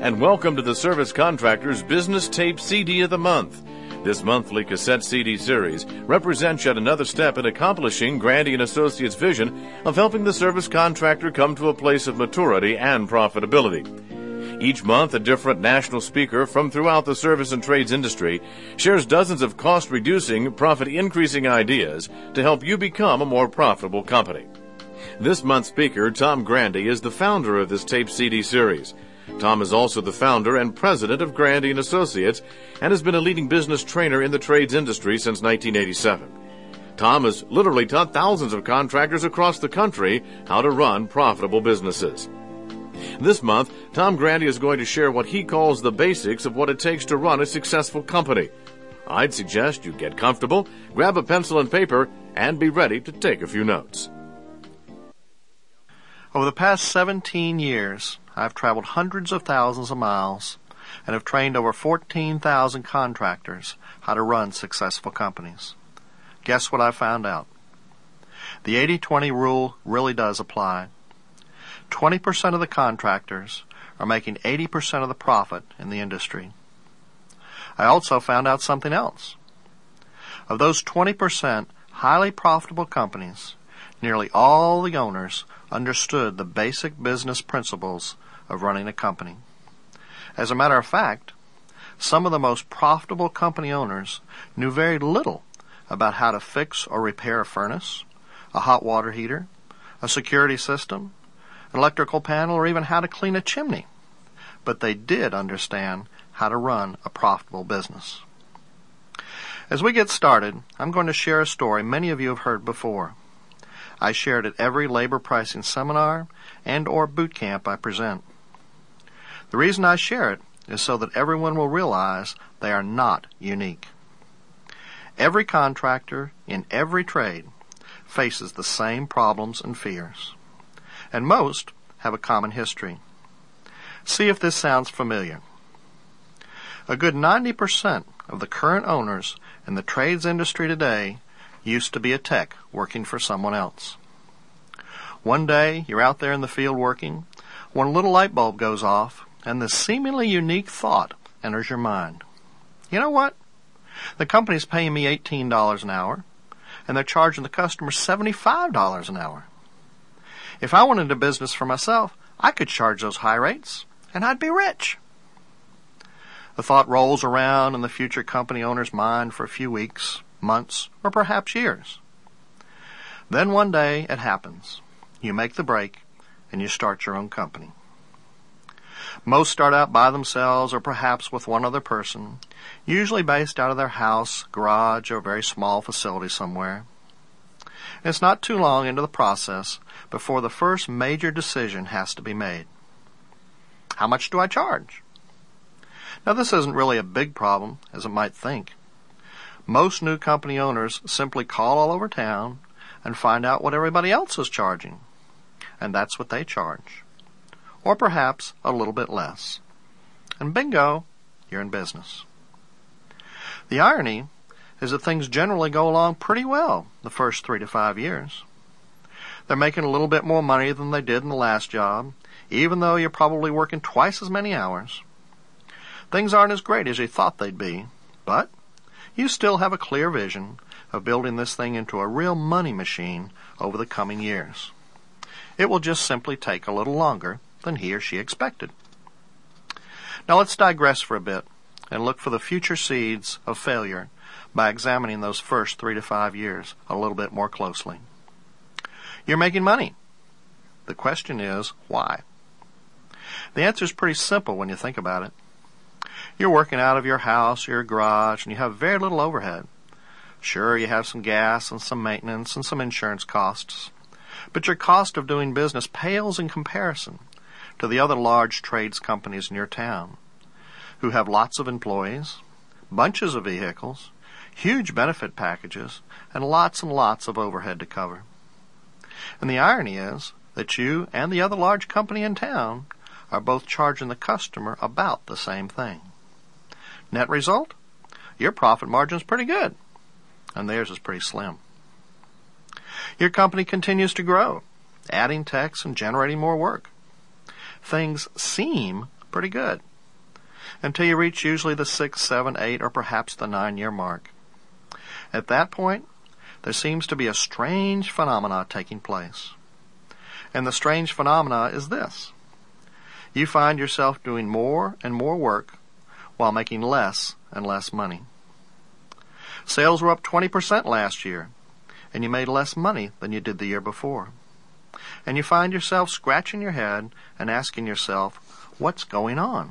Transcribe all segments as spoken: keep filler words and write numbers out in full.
and welcome to the Service Contractor's Business Tape C D of the Month. This monthly cassette C D series represents yet another step in accomplishing Grandy and Associates' vision of helping the service contractor come to a place of maturity and profitability. Each month, a different national speaker from throughout the service and trades industry shares dozens of cost-reducing, profit-increasing ideas to help you become a more profitable company. This month's speaker, Tom Grandy, is the founder of this tape C D series. Tom is also the founder and president of Grandy and Associates and has been a leading business trainer in the trades industry since nineteen eighty-seven. Tom has literally taught thousands of contractors across the country how to run profitable businesses. This month, Tom Grandy is going to share what he calls the basics of what it takes to run a successful company. I'd suggest you get comfortable, grab a pencil and paper, and be ready to take a few notes. Over the past seventeen years, I've traveled hundreds of thousands of miles and have trained over fourteen thousand contractors how to run successful companies. Guess what I found out? The eighty twenty rule really does apply. twenty percent of the contractors are making eighty percent of the profit in the industry. I also found out something else. Of those twenty percent highly profitable companies, nearly all the owners understood the basic business principles of running a company. As a matter of fact, some of the most profitable company owners knew very little about how to fix or repair a furnace, a hot water heater, a security system, an electrical panel, or even how to clean a chimney. But they did understand how to run a profitable business. As we get started, I'm going to share a story many of you have heard before. I share it at every labor pricing seminar and or boot camp I present. The reason I share it is so that everyone will realize they are not unique. Every contractor in every trade faces the same problems and fears, and most have a common history. See if this sounds familiar. A good ninety percent of the current owners in the trades industry today used to be a tech working for someone else. One day, you're out there in the field working, when a little light bulb goes off, and this seemingly unique thought enters your mind. You know what? The company's paying me eighteen dollars an hour, and they're charging the customer seventy-five dollars an hour. If I went into business for myself, I could charge those high rates, and I'd be rich. The thought rolls around in the future company owner's mind for a few weeks, months, or perhaps years. Then one day it happens. You make the break, and you start your own company. Most start out by themselves or perhaps with one other person, usually based out of their house, garage, or very small facility somewhere. And it's not too long into the process before the first major decision has to be made. How much do I charge? Now, this isn't really a big problem, as it might think. Most new company owners simply call all over town and find out what everybody else is charging, and that's what they charge. Or perhaps a little bit less. And bingo, you're in business. The irony is that things generally go along pretty well the first three to five years. They're making a little bit more money than they did in the last job, even though you're probably working twice as many hours. Things aren't as great as you thought they'd be, but you still have a clear vision of building this thing into a real money machine over the coming years. It will just simply take a little longer than he or she expected. Now let's digress for a bit and look for the future seeds of failure by examining those first three to five years a little bit more closely. You're making money. The question is, why? The answer is pretty simple when you think about it. You're working out of your house or your garage, and you have very little overhead. Sure, you have some gas and some maintenance and some insurance costs, but your cost of doing business pales in comparison to the other large trades companies in your town, who have lots of employees, bunches of vehicles, huge benefit packages, and lots and lots of overhead to cover. And the irony is that you and the other large company in town are both charging the customer about the same thing. Net result? Your profit margin's pretty good, and theirs is pretty slim. Your company continues to grow, adding techs and generating more work. Things seem pretty good until you reach usually the six, seven, eight, or perhaps the nine-year mark. At that point, there seems to be a strange phenomena taking place. And the strange phenomena is this. You find yourself doing more and more work while making less and less money. Sales were up twenty percent last year, and you made less money than you did the year before. And you find yourself scratching your head and asking yourself, what's going on?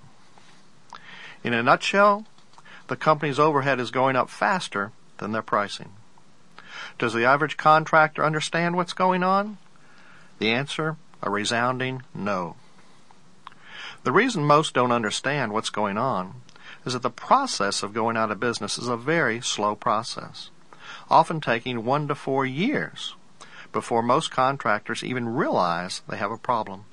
In a nutshell, the company's overhead is going up faster than their pricing. Does the average contractor understand what's going on? The answer, a resounding no. The reason most don't understand what's going on is that the process of going out of business is a very slow process, often taking one to four years before most contractors even realize they have a problem.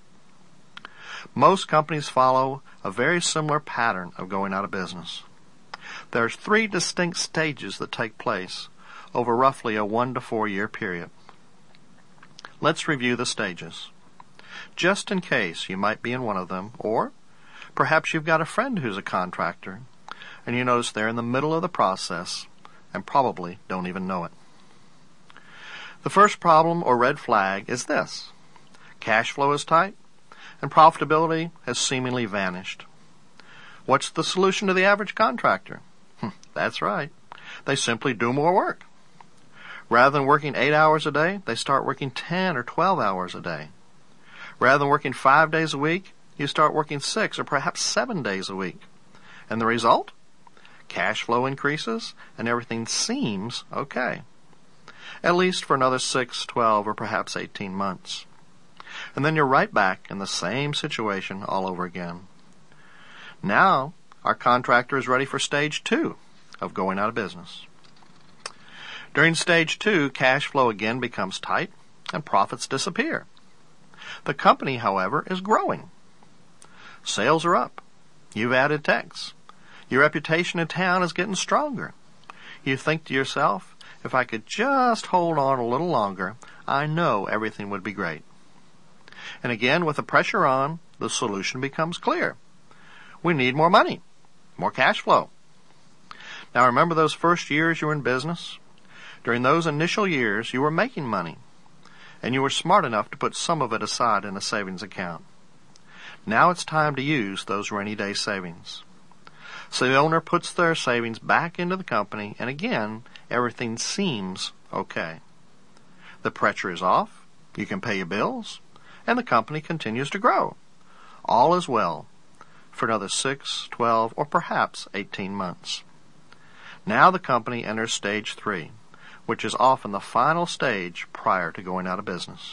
Most companies follow a very similar pattern of going out of business. There are three distinct stages that take place over roughly a one to four year period. Let's review the stages, just in case you might be in one of them, or perhaps you've got a friend who's a contractor, and you notice they're in the middle of the process and probably don't even know it. The first problem or red flag is this. Cash flow is tight, and profitability has seemingly vanished. What's the solution to the average contractor? That's right. They simply do more work. Rather than working eight hours a day, they start working ten or twelve hours a day. Rather than working five days a week, you start working six or perhaps seven days a week. And the result? Cash flow increases and everything seems okay. At least for another six, twelve, or perhaps eighteen months. And then you're right back in the same situation all over again. Now, our contractor is ready for stage two of going out of business. During stage two, cash flow again becomes tight and profits disappear. The company, however, is growing. Sales are up. You've added techs. Your reputation in town is getting stronger. You think to yourself, if I could just hold on a little longer, I know everything would be great. And again, with the pressure on, the solution becomes clear. We need more money, more cash flow. Now remember those first years you were in business? During those initial years, you were making money, and you were smart enough to put some of it aside in a savings account. Now it's time to use those rainy day savings. So the owner puts their savings back into the company, and again, everything seems okay. The pressure is off, you can pay your bills, and the company continues to grow. All is well for another six, twelve, or perhaps eighteen months. Now the company enters stage three, which is often the final stage prior to going out of business.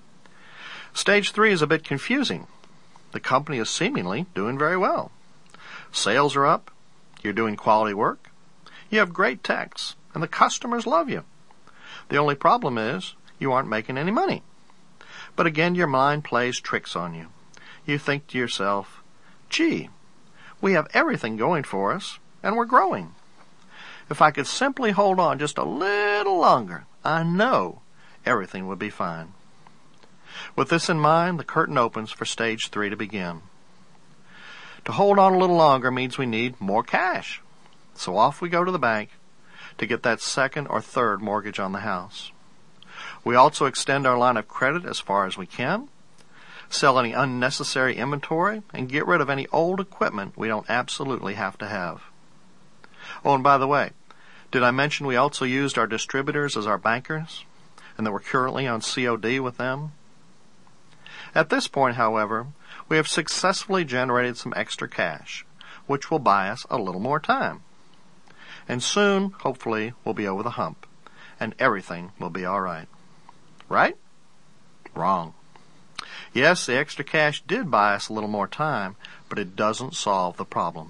Stage three is a bit confusing. The company is seemingly doing very well. Sales are up, you're doing quality work, you have great techs, and the customers love you. The only problem is you aren't making any money. But again, your mind plays tricks on you. You think to yourself, gee, we have everything going for us, and we're growing. If I could simply hold on just a little longer, I know everything would be fine. With this in mind, the curtain opens for stage three to begin. To hold on a little longer means we need more cash. So off we go to the bank to get that second or third mortgage on the house. We also extend our line of credit as far as we can, sell any unnecessary inventory, and get rid of any old equipment we don't absolutely have to have. Oh, and by the way, did I mention we also used our distributors as our bankers, and that we're currently on C O D with them? At this point, however, we have successfully generated some extra cash, which will buy us a little more time. And soon, hopefully, we'll be over the hump, and everything will be all right. Right? Wrong. Yes, the extra cash did buy us a little more time, but it doesn't solve the problem.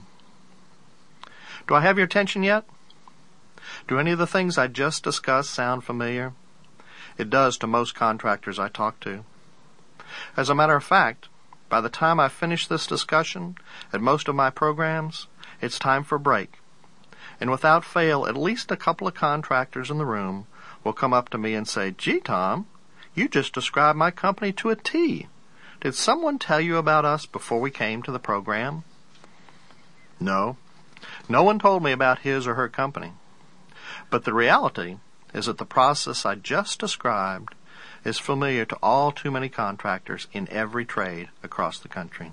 Do I have your attention yet? Do any of the things I just discussed sound familiar? It does to most contractors I talk to. As a matter of fact, by the time I finish this discussion at most of my programs, it's time for a break. And without fail, at least a couple of contractors in the room will come up to me and say, gee, Tom, you just described my company to a T. Did someone tell you about us before we came to the program? No, no one told me about his or her company. But the reality is that the process I just described is familiar to all too many contractors in every trade across the country.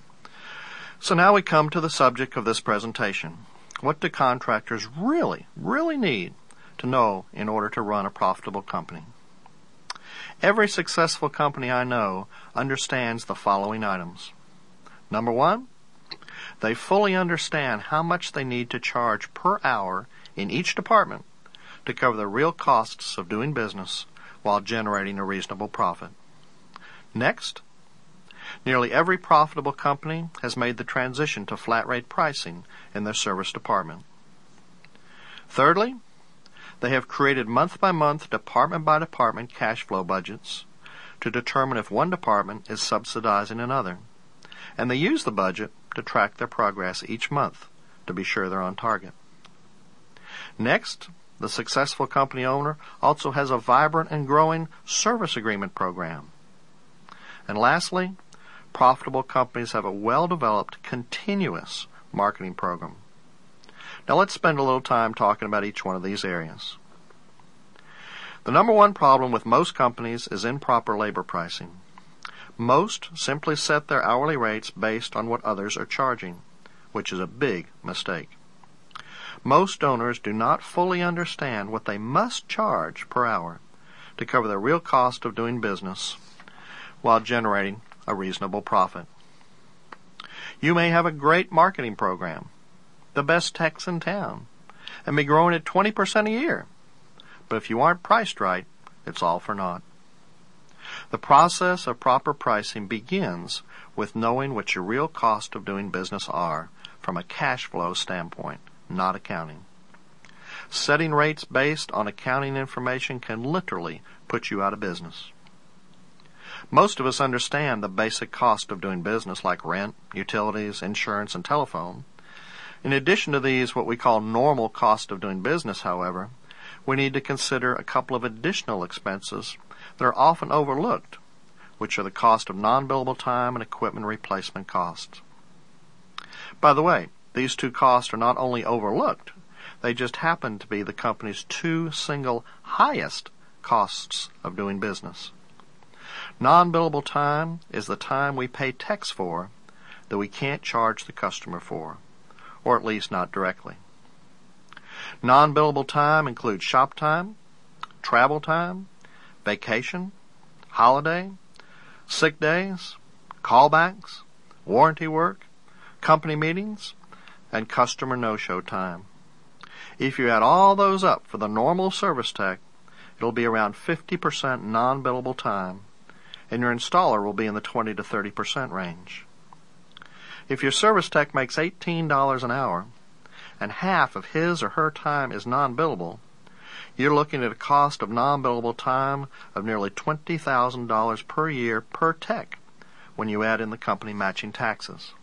So now we come to the subject of this presentation. What do contractors really, really need to know in order to run a profitable company? Every successful company I know understands the following items. Number one, they fully understand how much they need to charge per hour in each department to cover the real costs of doing business while generating a reasonable profit. Next, nearly every profitable company has made the transition to flat rate pricing in their service department. Thirdly, they have created month-by-month, department-by-department cash flow budgets to determine if one department is subsidizing another, and they use the budget to track their progress each month to be sure they're on target. Next, the successful company owner also has a vibrant and growing service agreement program. And lastly, profitable companies have a well-developed, continuous marketing program. Now let's spend a little time talking about each one of these areas. The number one problem with most companies is improper labor pricing. Most simply set their hourly rates based on what others are charging, which is a big mistake. Most owners do not fully understand what they must charge per hour to cover the real cost of doing business while generating a reasonable profit. You may have a great marketing program, the best techs in town, and be growing at twenty percent a year. But if you aren't priced right, it's all for naught. The process of proper pricing begins with knowing what your real cost of doing business are from a cash flow standpoint, not accounting. Setting rates based on accounting information can literally put you out of business. Most of us understand the basic cost of doing business like rent, utilities, insurance, and telephone. In addition to these, what we call normal cost of doing business, however, we need to consider a couple of additional expenses that are often overlooked, which are the cost of non-billable time and equipment replacement costs. By the way, these two costs are not only overlooked, they just happen to be the company's two single highest costs of doing business. Non-billable time is the time we pay techs for that we can't charge the customer for, or at least not directly. Non-billable time includes shop time, travel time, vacation, holiday, sick days, callbacks, warranty work, company meetings, and customer no-show time. If you add all those up for the normal service tech, it'll be around fifty percent non-billable time, and your installer will be in the twenty to thirty percent range. If your service tech makes eighteen dollars an hour, and half of his or her time is non-billable, you're looking at a cost of non-billable time of nearly twenty thousand dollars per year per tech when you add in the company matching taxes.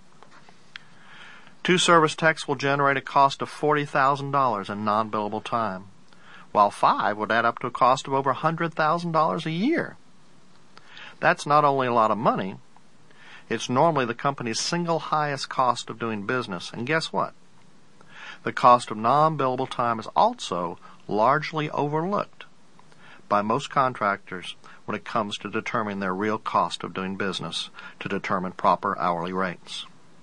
Two service techs will generate a cost of forty thousand dollars in non-billable time, while five would add up to a cost of over one hundred thousand dollars a year. That's not only a lot of money, it's normally the company's single highest cost of doing business. And guess what? The cost of non-billable time is also largely overlooked by most contractors when it comes to determining their real cost of doing business to determine proper hourly rates.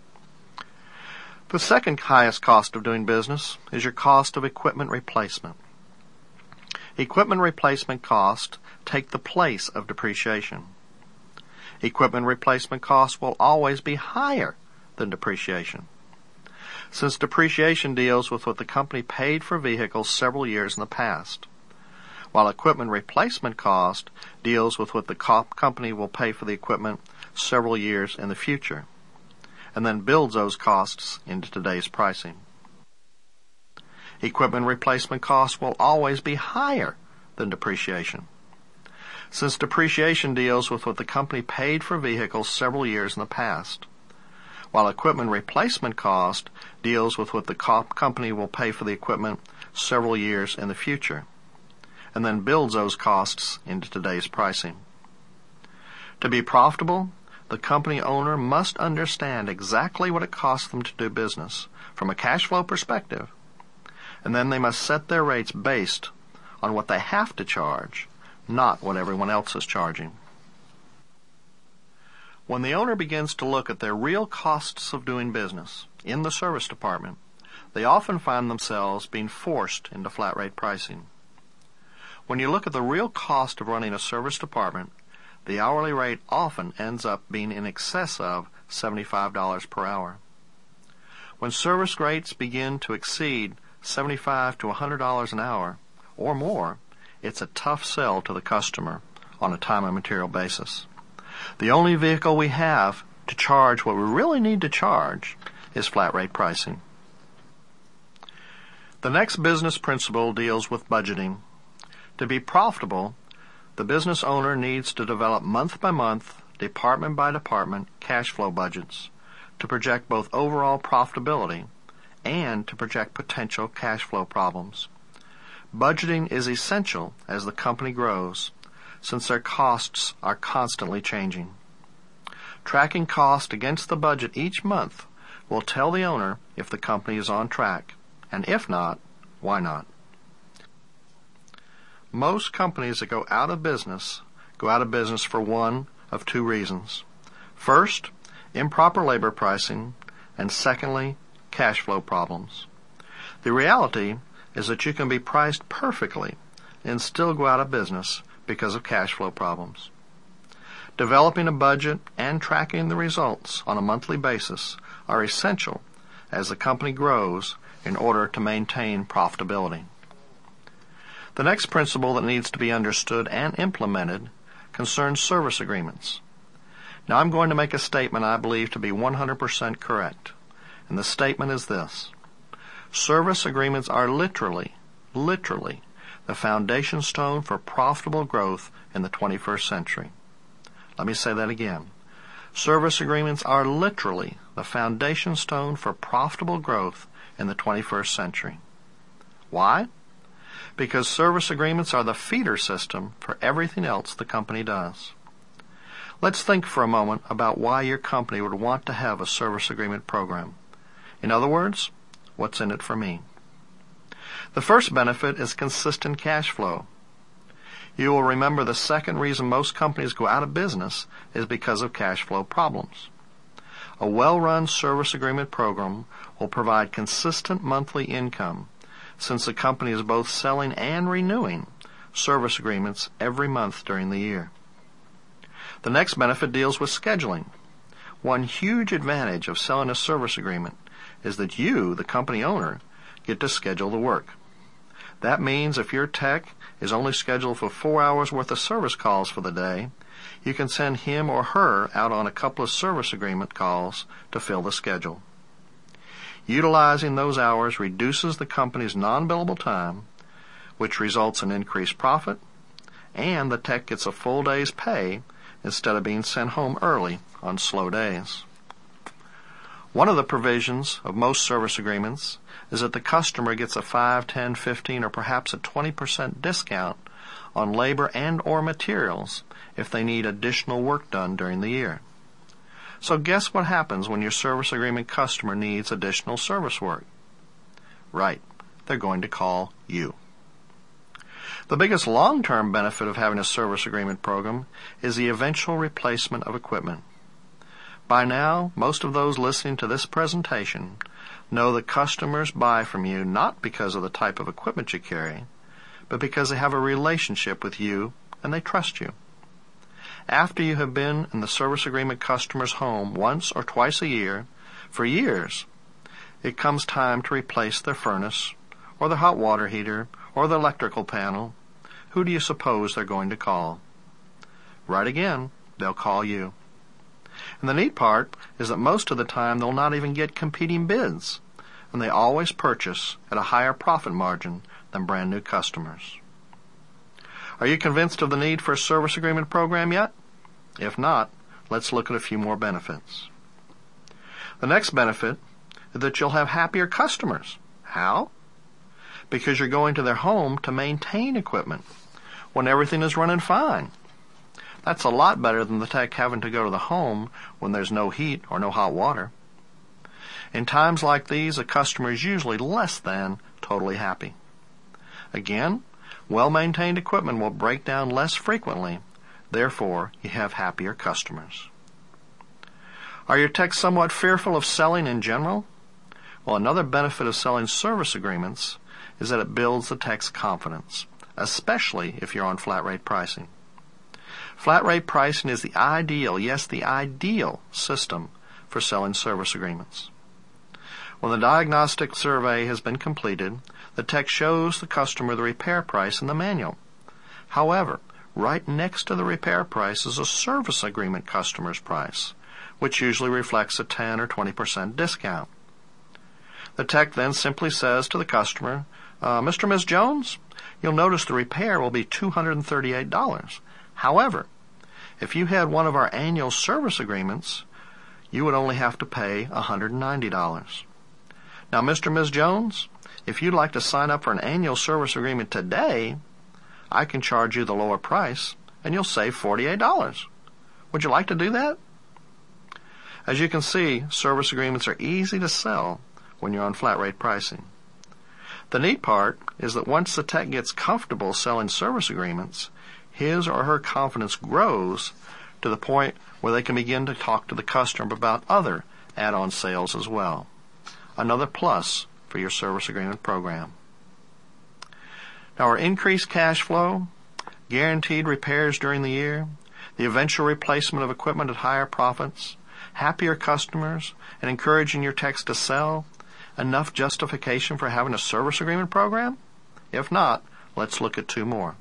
The second highest cost of doing business is your cost of equipment replacement. Equipment replacement costs take the place of depreciation. Equipment replacement costs will always be higher than depreciation, since depreciation deals with what the company paid for vehicles several years in the past, while equipment replacement cost deals with what the co- company will pay for the equipment several years in the future, and then builds those costs into today's pricing. Equipment replacement costs will always be higher than depreciation, since depreciation deals with what the company paid for vehicles several years in the past, while equipment replacement cost deals with what the co- company will pay for the equipment several years in the future, and then builds those costs into today's pricing. To be profitable, the company owner must understand exactly what it costs them to do business from a cash flow perspective, and then they must set their rates based on what they have to charge, not what everyone else is charging. When the owner begins to look at their real costs of doing business in the service department, they often find themselves being forced into flat rate pricing. When you look at the real cost of running a service department, the hourly rate often ends up being in excess of seventy-five dollars per hour. When service rates begin to exceed seventy-five to one hundred dollars an hour or more, it's a tough sell to the customer on a time and material basis. The only vehicle we have to charge what we really need to charge is flat rate pricing. The next business principle deals with budgeting. To be profitable, the business owner needs to develop month by month, department by department cash flow budgets to project both overall profitability and to project potential cash flow problems. Budgeting is essential as the company grows, since their costs are constantly changing. Tracking cost against the budget each month will tell the owner if the company is on track, and if not, why not? Most companies that go out of business go out of business for one of two reasons. First, improper labor pricing, and secondly, cash flow problems. The reality is that you can be priced perfectly and still go out of business because of cash flow problems. Developing a budget and tracking the results on a monthly basis are essential as the company grows in order to maintain profitability. The next principle that needs to be understood and implemented concerns service agreements. Now, I'm going to make a statement I believe to be one hundred percent correct, and the statement is this: service agreements are literally, literally, the foundation stone for profitable growth in the twenty-first century. Let me say that again. Service agreements are literally the foundation stone for profitable growth in the twenty-first century. Why? Because service agreements are the feeder system for everything else the company does. Let's think for a moment about why your company would want to have a service agreement program. In other words, what's in it for me? The first benefit is consistent cash flow. You will remember the second reason most companies go out of business is because of cash flow problems. A well-run service agreement program will provide consistent monthly income, since the company is both selling and renewing service agreements every month during the year. The next benefit deals with scheduling. One huge advantage of selling a service agreement is that you, the company owner, get to schedule the work. That means if your tech is only scheduled for four hours worth of service calls for the day, you can send him or her out on a couple of service agreement calls to fill the schedule. Utilizing those hours reduces the company's non-billable time, which results in increased profit, and the tech gets a full day's pay instead of being sent home early on slow days. One of the provisions of most service agreements is that the customer gets a five, ten, fifteen, or perhaps a twenty percent discount on labor and or materials if they need additional work done during the year. So guess what happens when your service agreement customer needs additional service work? Right, they're going to call you. The biggest long-term benefit of having a service agreement program is the eventual replacement of equipment. By now, most of those listening to this presentation know that customers buy from you not because of the type of equipment you carry, but because they have a relationship with you and they trust you. After you have been in the service agreement customer's home once or twice a year, for years, it comes time to replace their furnace, or their hot water heater, or the electrical panel. Who do you suppose they're going to call? Right again, they'll call you. And the neat part is that most of the time they'll not even get competing bids, and they always purchase at a higher profit margin than brand new customers. Are you convinced of the need for a service agreement program yet? If not, let's look at a few more benefits. The next benefit is that you'll have happier customers. How? Because you're going to their home to maintain equipment when everything is running fine. That's a lot better than the tech having to go to the home when there's no heat or no hot water. In times like these, a customer is usually less than totally happy. Again, well-maintained equipment will break down less frequently. Therefore, you have happier customers. Are your techs somewhat fearful of selling in general? Well, another benefit of selling service agreements is that it builds the tech's confidence, especially if you're on flat rate pricing. Flat rate pricing is the ideal, yes, the ideal system for selling service agreements. When the diagnostic survey has been completed, the tech shows the customer the repair price in the manual. However, right next to the repair price is a service agreement customer's price, which usually reflects a ten or twenty percent discount. The tech then simply says to the customer, uh, Mister and Miz Jones, you'll notice the repair will be two hundred thirty-eight dollars. However, if you had one of our annual service agreements, you would only have to pay one hundred ninety dollars. Now, Mister and Miz Jones, if you'd like to sign up for an annual service agreement today, I can charge you the lower price, and you'll save forty-eight dollars. Would you like to do that? As you can see, service agreements are easy to sell when you're on flat rate pricing. The neat part is that once the tech gets comfortable selling service agreements, his or her confidence grows to the point where they can begin to talk to the customer about other add-on sales as well. Another plus for your service agreement program. Now, our increased cash flow, guaranteed repairs during the year, the eventual replacement of equipment at higher profits, happier customers, and encouraging your techs to sell, enough justification for having a service agreement program? If not, let's look at two more.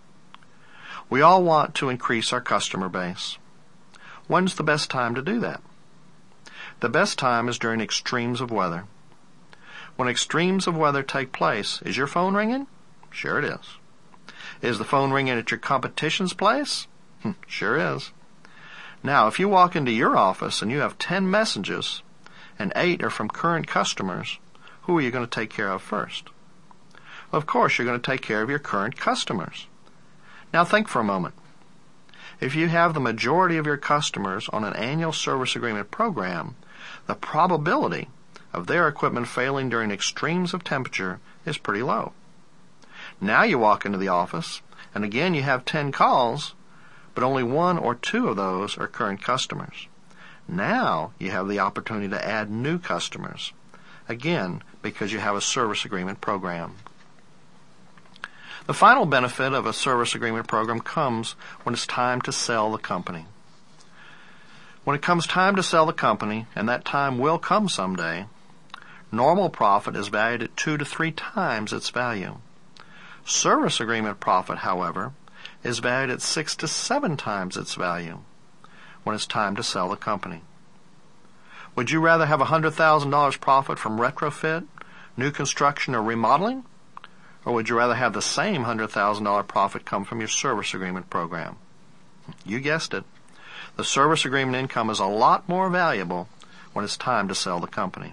We all want to increase our customer base. When's the best time to do that? The best time is during extremes of weather. When extremes of weather take place, is your phone ringing? Sure it is. Is the phone ringing at your competition's place? Sure is. Now, if you walk into your office and you have ten messages, and eight are from current customers, who are you going to take care of first? Well, of course, you're going to take care of your current customers. Now think for a moment. If you have the majority of your customers on an annual service agreement program, the probability of their equipment failing during extremes of temperature is pretty low. Now you walk into the office, and again you have ten calls, but only one or two of those are current customers. Now you have the opportunity to add new customers, again because you have a service agreement program. The final benefit of a service agreement program comes when it's time to sell the company. When it comes time to sell the company, and that time will come someday, normal profit is valued at two to three times its value. Service agreement profit, however, is valued at six to seven times its value when it's time to sell the company. Would you rather have one hundred thousand dollars profit from retrofit, new construction, or remodeling? Or would you rather have the same one hundred thousand dollars profit come from your service agreement program? You guessed it. The service agreement income is a lot more valuable when it's time to sell the company.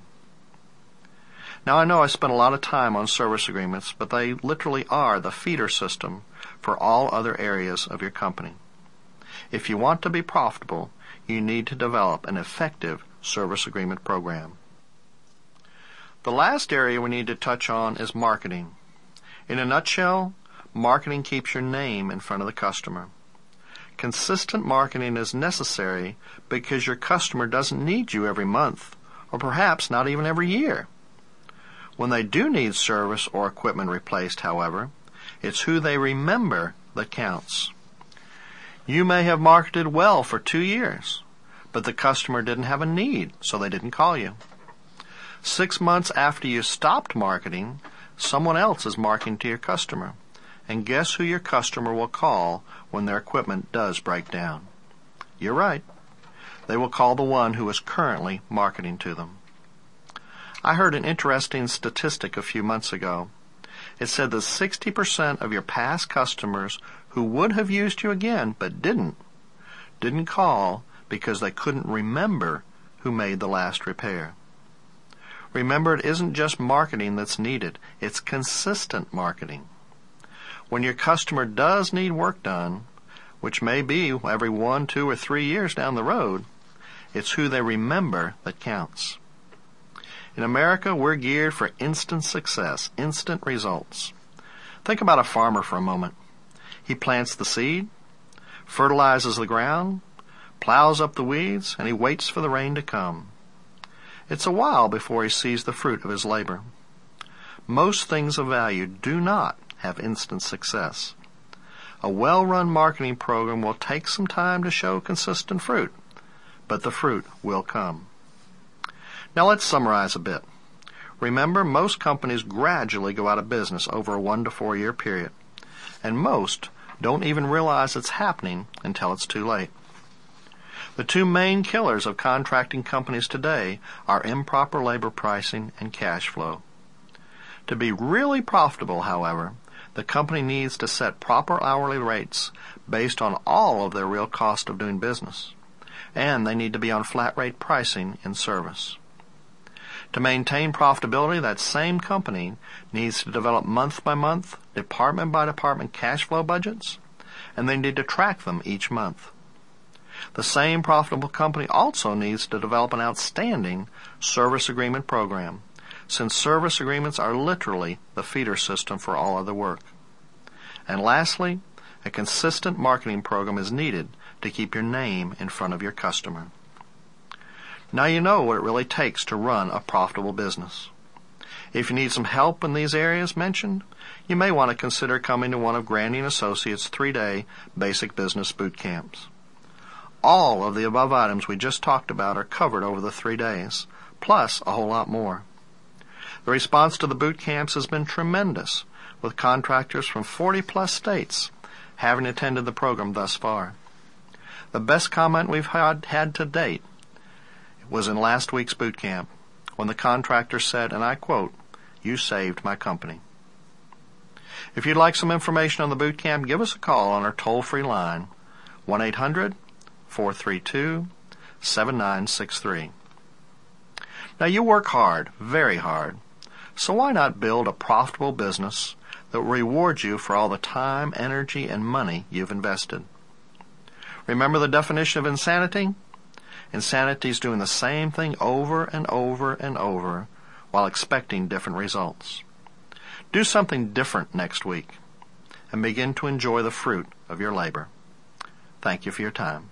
Now, I know I spent a lot of time on service agreements, but they literally are the feeder system for all other areas of your company. If you want to be profitable, you need to develop an effective service agreement program. The last area we need to touch on is marketing. In a nutshell, marketing keeps your name in front of the customer. Consistent marketing is necessary because your customer doesn't need you every month, or perhaps not even every year. When they do need service or equipment replaced, however, it's who they remember that counts. You may have marketed well for two years, but the customer didn't have a need, so they didn't call you. Six months after you stopped marketing, someone else is marketing to your customer. And guess who your customer will call when their equipment does break down? You're right. They will call the one who is currently marketing to them. I heard an interesting statistic a few months ago. It said that sixty percent of your past customers who would have used you again but didn't, didn't call because they couldn't remember who made the last repair. Remember, it isn't just marketing that's needed, it's consistent marketing. When your customer does need work done, which may be every one, two, or three years down the road. It's who they remember that counts. In America, we're geared for instant success, instant results. Think about a farmer for a moment. He plants the seed, fertilizes the ground, plows up the weeds, and he waits for the rain to come. It's a while before he sees the fruit of his labor. Most things of value do not have instant success. A well-run marketing program will take some time to show consistent fruit, but the fruit will come. Now let's summarize a bit. Remember, most companies gradually go out of business over a one to four year period, and most don't even realize it's happening until it's too late. The two main killers of contracting companies today are improper labor pricing and cash flow. To be really profitable, however, the company needs to set proper hourly rates based on all of their real cost of doing business, and they need to be on flat rate pricing in service. To maintain profitability, that same company needs to develop month-by-month, department-by-department cash flow budgets, and they need to track them each month. The same profitable company also needs to develop an outstanding service agreement program, since service agreements are literally the feeder system for all other work. And lastly, a consistent marketing program is needed to keep your name in front of your customer. Now you know what it really takes to run a profitable business. If you need some help in these areas mentioned, you may want to consider coming to one of Grandy and Associates' three-day basic business boot camps. All of the above items we just talked about are covered over the three days, plus a whole lot more. The response to the boot camps has been tremendous, with contractors from forty plus states having attended the program thus far. The best comment we've had, had to date was in last week's boot camp, when the contractor said, and I quote, "You saved my company." If you'd like some information on the boot camp, give us a call on our toll-free line, one eight hundred, four three two, seven nine six three. Now you work hard, very hard, so why not build a profitable business that will reward you for all the time, energy, and money you've invested? Remember the definition of insanity? Insanity is doing the same thing over and over and over while expecting different results. Do something different next week and begin to enjoy the fruit of your labor. Thank you for your time.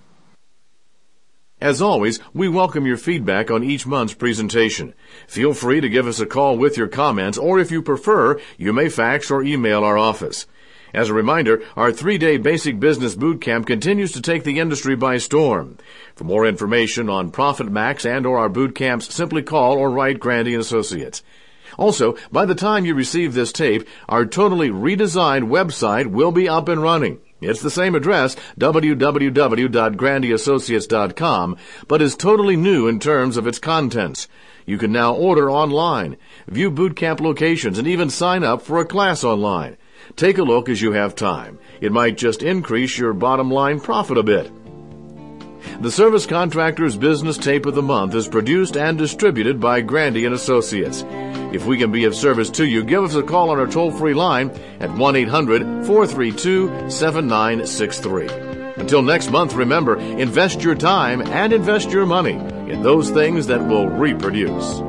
As always, we welcome your feedback on each month's presentation. Feel free to give us a call with your comments, or if you prefer, you may fax or email our office. As a reminder, our three-day Basic Business Boot Camp continues to take the industry by storm. For more information on Profit Max and or our boot camps, simply call or write Grandy and Associates. Also, by the time you receive this tape, our totally redesigned website will be up and running. It's the same address, w w w dot grandy associates dot com, but is totally new in terms of its contents. You can now order online, view boot camp locations, and even sign up for a class online. Take a look as you have time. It might just increase your bottom line profit a bit. The Service Contractor's Business Tape of the Month is produced and distributed by Grandy and Associates. If we can be of service to you, give us a call on our toll-free line at one eight hundred, four three two, seven nine six three. Until next month, remember, invest your time and invest your money in those things that will reproduce.